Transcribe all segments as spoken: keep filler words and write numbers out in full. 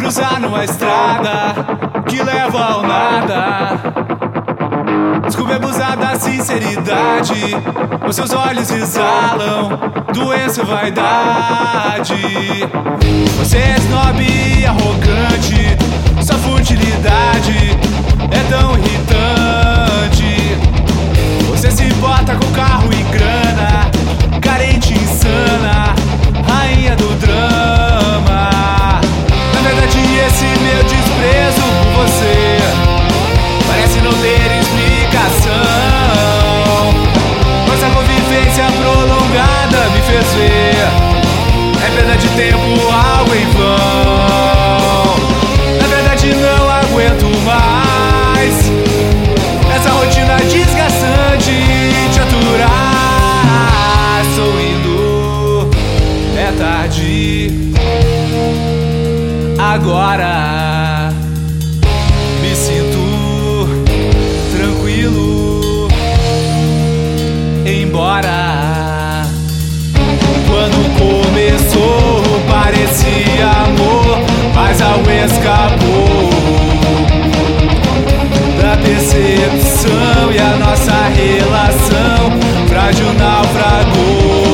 cruzar numa estrada que leva ao nada. Desculpe abusar da sinceridade, os seus olhos exalam doença e vaidade. Você é snob e arrogante, sua futilidade é tão irritante. Você se importa com carro e grana, carente e insana, rainha do drama. Na verdade esse meu desprezo por você parece não ter explicação, pois a convivência prolongada me fez ver é perda de tempo, algo em vão. Na verdade não aguento mais essa rotina desgastante de aturar. Estou indo, é tarde agora. Me sinto tranquilo, embora. Quando começou parecia amor, mas algo escapou da percepção e a nossa relação frágil naufragou.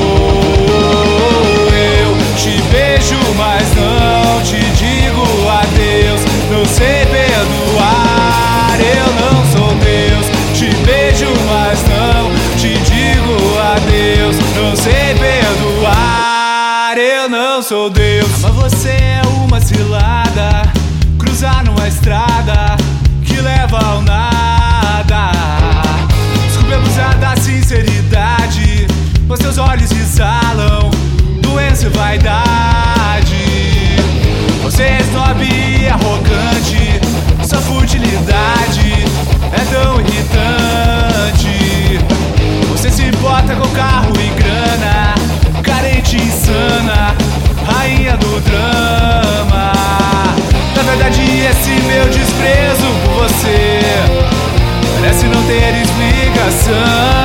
Eu te beijo, mas não te digo adeus. Não sei perdoar, eu não sou Deus. Te beijo, mas não te digo adeus. Não sei perdoar, eu não sou Deus. Mas você é uma cilada, cruzar numa estrada que leva ao nada. Desculpe abusar da sinceridade, os seus olhos exalam doença e vaidade. Você é snob e arrogante, sua futilidade é tão irritante. Você se importa com carro e grana, carente e insana, rainha do drama. Na verdade esse meu desprezo por você parece não ter explicação,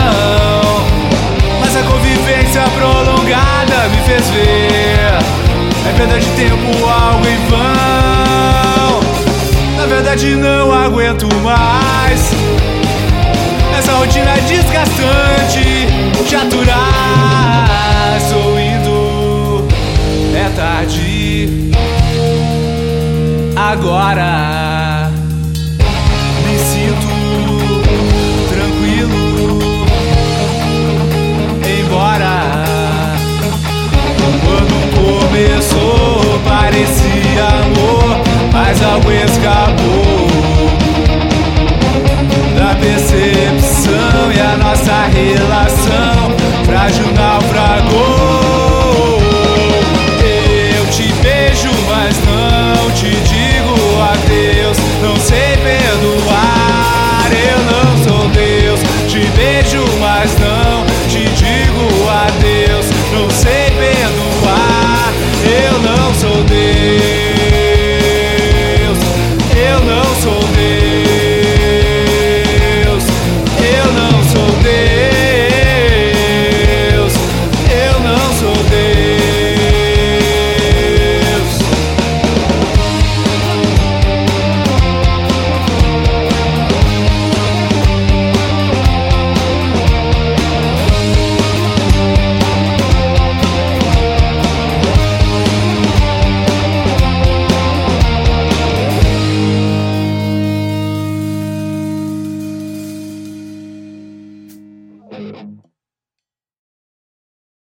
mas a convivência prolongada me fez ver é perda de tempo, algo em vão. Na verdade não aguento mais essa rotina desgastante de aturar. Estou indo, é tarde agora. Me sinto tranquilo, embora. Quando começou parecia amor, mas algo escapou da percepção e a nossa relação frágil na